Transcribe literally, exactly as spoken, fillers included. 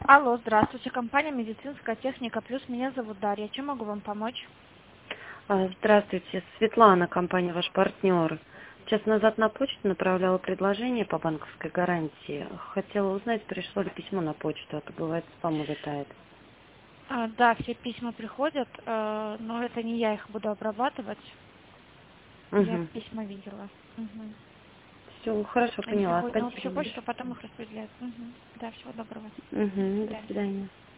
Алло, здравствуйте, компания «Медицинская техника плюс». Меня зовут Дарья. Чем могу вам помочь? А, Здравствуйте, Светлана, компания «Ваш партнер». Час назад на почту направляла предложение по банковской гарантии. Хотела узнать, пришло ли письмо на почту, а то бывает спам улетает. А, да, все письма приходят, э, но это не я их буду обрабатывать. Я Угу. письма видела. Мгм. Все, хорошо, Они поняла. приходят на Спасибо общую почту, большое. потом их распределяют. Мгм. Да, всего доброго. До Угу, до свидания. свидания.